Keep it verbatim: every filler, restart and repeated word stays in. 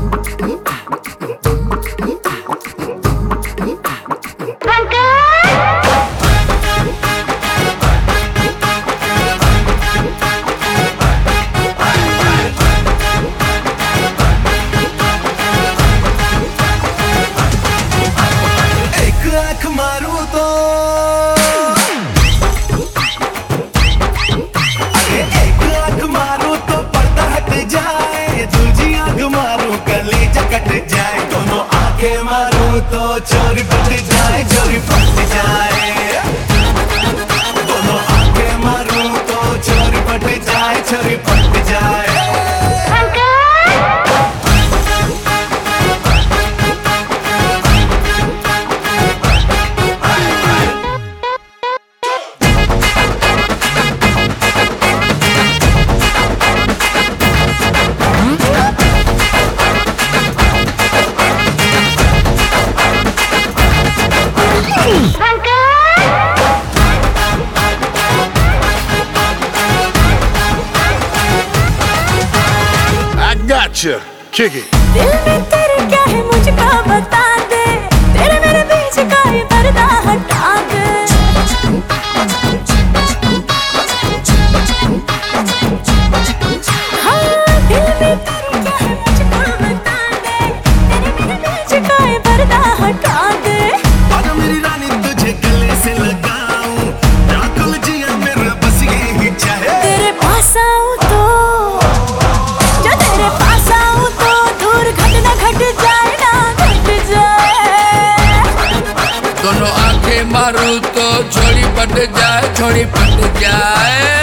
मारूं तो अरे एक आंख मारूं तो पर्दा हट जाए, दूजी आंख मारूं कलेजा कट जाए, दोनों आंखें मारूं तो चोरी पट जाए, चोरी पट जाए, दोनों आंखें मारूं तो चोरी पट जाए, चोरी पट जाए। Gotcha, kick it. दिल में तेरे क्या है मुझको बता दे, तेरे मेरे बीच का ये पर्दा हटा दे। हाँ, दिल में तेरे क्या है मुझको बता दे, तेरे मेरे बीच का ये पर्दा हटा दे। और मेरी रानी तुझे गले से लगाऊं, राकुल जिया मेरा बस यही चाहे। तेरे पास आऊं तो दोनों आंखें मारूं तो छोड़ी पट जाए, छोड़ी पट जाए।